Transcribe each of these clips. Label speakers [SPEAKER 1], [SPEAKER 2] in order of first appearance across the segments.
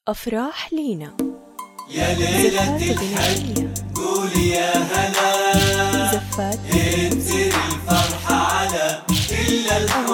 [SPEAKER 1] أفراح لينا
[SPEAKER 2] يا ليلة الحج قولي يا هلا
[SPEAKER 1] زفات
[SPEAKER 2] انزل الفرحة على كل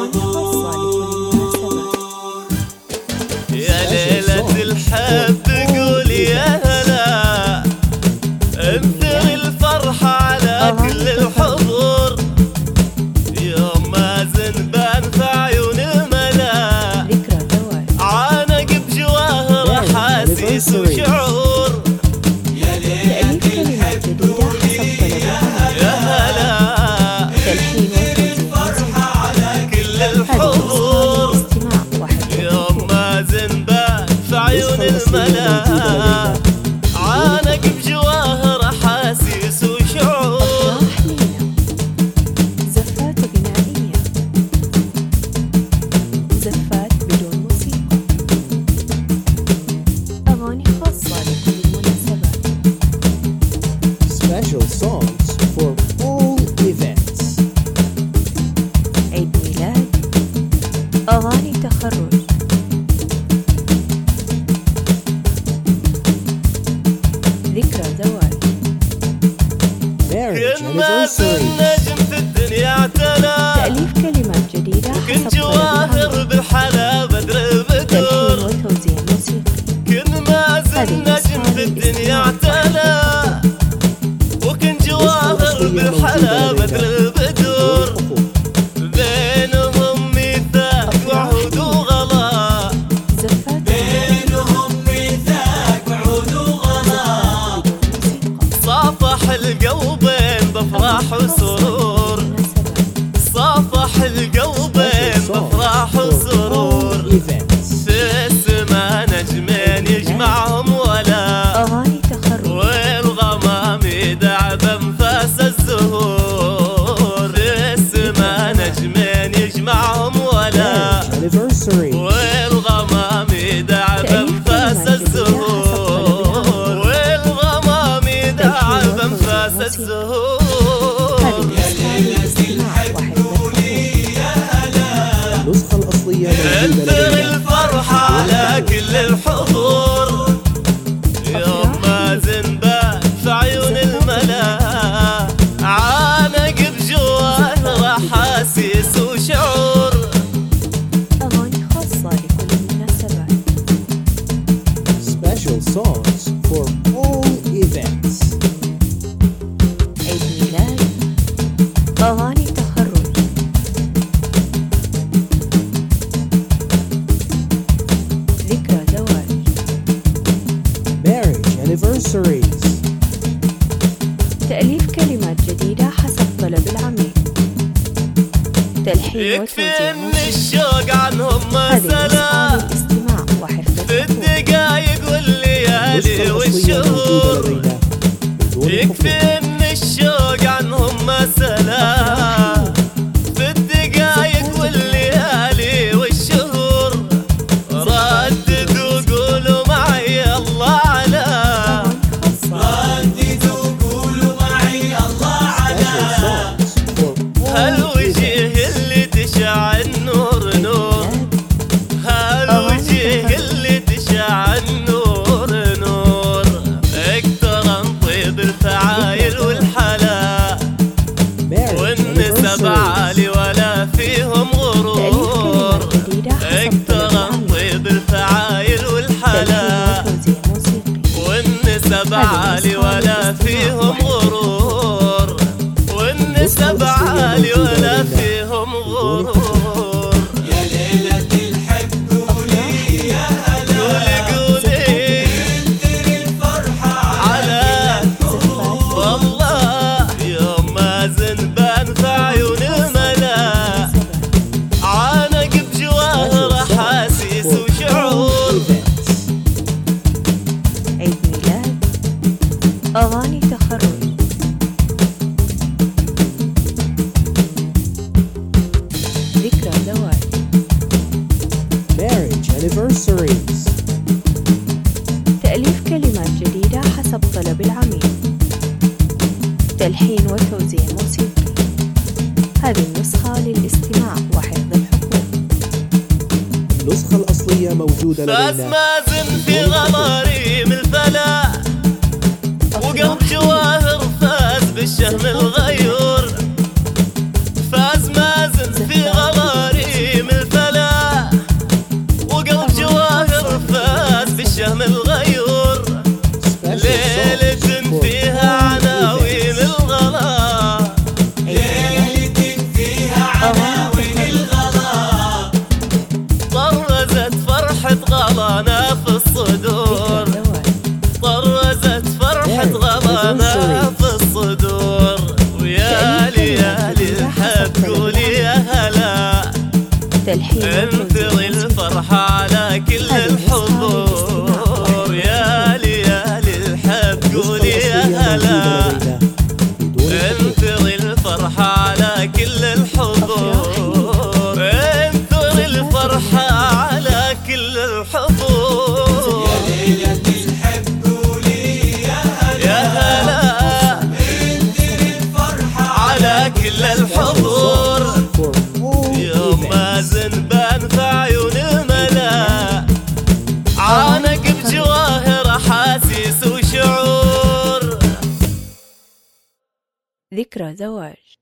[SPEAKER 2] الحضور.
[SPEAKER 3] يا ليلة الحب قولي يا هلا انزل الفرحة على كل الحضور. يوم مازن بان في عيون الملا عانق بجواهر احاسيس وشعور.
[SPEAKER 2] يا ليلة الحب قولي يا هلا انزل الفرحة على كل الحضور.
[SPEAKER 3] يوم مازن بان في عيون الملا عانق بجواهر احاسيس وشعور.
[SPEAKER 1] زفات غنائية، زفات بدون موسيقى، أغاني خاصة لكل المناسبات.
[SPEAKER 4] Special songs for all events.
[SPEAKER 1] عيد ميلاد، أغاني تخرج، ذكرى زواج.
[SPEAKER 4] Marriage
[SPEAKER 3] كن مازن
[SPEAKER 4] anniversaries.
[SPEAKER 3] نجم في الدنيا اعتلى
[SPEAKER 1] تأليف كلمات جديدة
[SPEAKER 3] كن
[SPEAKER 1] حسب طلب
[SPEAKER 3] جواهر
[SPEAKER 1] العميل.
[SPEAKER 3] بالحلا بدر
[SPEAKER 1] تلحين
[SPEAKER 3] بدور.
[SPEAKER 1] وتوزيع موسيقي.
[SPEAKER 3] كن مازن نجم في الدنيا اعتلى وكن جواهر بالحلا بدر بدور. بينهم ميثاق وعهود وغلا
[SPEAKER 1] زفات
[SPEAKER 2] بينهم ميثاق وعود وغلا
[SPEAKER 3] صافح القلبين بافراح وسرور. صافح القلبين بافراح وسرور.
[SPEAKER 4] Events.
[SPEAKER 3] في السما نجمين يجمعهم ولا
[SPEAKER 1] أغاني تخرج.
[SPEAKER 3] والغمام يدعب انفاس الزهور. في السما نجمين يجمعهم ولا
[SPEAKER 4] Anniversary.
[SPEAKER 3] والغمام يدعب انفاس الزهور. والغمام يدعب انفاس الزهور.
[SPEAKER 2] يا ليلة الحج قولي يا هلا
[SPEAKER 4] النسخة الأصلية موجودة
[SPEAKER 3] انثر
[SPEAKER 4] لدينا.
[SPEAKER 3] الفرحة على كل الحضور. يوم مازن بان في عيون الملا عانق بجواهر احاسيس وشعور.
[SPEAKER 1] أغاني خاصة لكل المناسبات.
[SPEAKER 4] Special songs for all events.
[SPEAKER 1] عيد ميلاد، أغاني تخرج، ذكرى زواج.
[SPEAKER 4] Marriage anniversaries.
[SPEAKER 1] تأليف كلمات جديدة حسب طلب العميل. تلحين
[SPEAKER 3] يكفي
[SPEAKER 1] وتوزيع
[SPEAKER 3] ان
[SPEAKER 1] موسيقي.
[SPEAKER 3] الشوق عنهم
[SPEAKER 1] هذه
[SPEAKER 3] مسألة
[SPEAKER 1] نسخة للاستماع وحفظ
[SPEAKER 3] في
[SPEAKER 1] الحقوق.
[SPEAKER 3] الدقايق والليالي
[SPEAKER 4] النسخة الأصلية
[SPEAKER 3] والشهور.
[SPEAKER 4] موجودة لدينا. بدون
[SPEAKER 3] يكفي
[SPEAKER 4] حقوق.
[SPEAKER 3] ان الشوق عنهم مسألة في الدقايق والليالي والشهور. رددوا قولوا معي الله على
[SPEAKER 1] أغاني خاصة.
[SPEAKER 2] رددوا قولوا معي الله على
[SPEAKER 4] Special songs for all
[SPEAKER 3] هالوجه اللي تشع النور نور. هالوجه اللي تشع النور نور. اكتر طيب الفعايل والحلا
[SPEAKER 4] marriage
[SPEAKER 3] والنسب عالي
[SPEAKER 4] anniversaries.
[SPEAKER 3] ولا فيهم
[SPEAKER 1] تأليف
[SPEAKER 3] غرور.
[SPEAKER 1] كلمات جديدة حسب طلب
[SPEAKER 3] اكتر
[SPEAKER 1] العميل.
[SPEAKER 3] طيب الفعايل والحلا
[SPEAKER 1] تلحين وتوزيع موسيقي.
[SPEAKER 3] والنسب عالي ولا فيهم غرور. والنسب عالي ولا فيهم غرور.
[SPEAKER 2] يا ليلة الحج قولي يا هلا
[SPEAKER 3] قولي قولي
[SPEAKER 2] انزل الفرحة
[SPEAKER 3] على
[SPEAKER 1] زفات
[SPEAKER 3] والله يوم مازن بان في عيون الملا عانق بجواهر احاسيس وشعور.
[SPEAKER 4] Events.
[SPEAKER 1] عيد ميلاد، أغاني تخرج، ذكرى زواج.
[SPEAKER 4] Marriage anniversaries.
[SPEAKER 1] تأليف كلمات جديدة حسب طلب العميل. تلحين وتوزيع موسيقي. هذه النسخة للاستماع وحفظ الحقوق.
[SPEAKER 4] النسخة الأصلية موجودة
[SPEAKER 3] فاز
[SPEAKER 4] لدينا.
[SPEAKER 3] مازن في غلا الشهم الغيور،
[SPEAKER 4] Special
[SPEAKER 3] ليلة
[SPEAKER 4] songs for
[SPEAKER 3] فيها
[SPEAKER 4] all
[SPEAKER 3] عناوين
[SPEAKER 4] events.
[SPEAKER 3] الغلا،
[SPEAKER 2] ليلة فيها عناوين الغلا،
[SPEAKER 3] طرزت فرحة غلانا في الصدور، طرزت فرحة غلانا في الصدور، ويا ليالي الحب قولي يا هلا،
[SPEAKER 1] تلحين
[SPEAKER 3] انثري الفرحة على كل الحضور، يا ليالي الحب قولي يا هلا، انثري الفرحة على كل الحضور، انثري الفرحة على كل الحضور،
[SPEAKER 2] ليلة الحب قولي يا
[SPEAKER 3] يا هلا
[SPEAKER 2] انذري الفرحة
[SPEAKER 3] على كل الحضور، يوم ما زنبان في عيون الملا، عانق بجواهر احاسيس وشعور.
[SPEAKER 1] ذكرى زواج.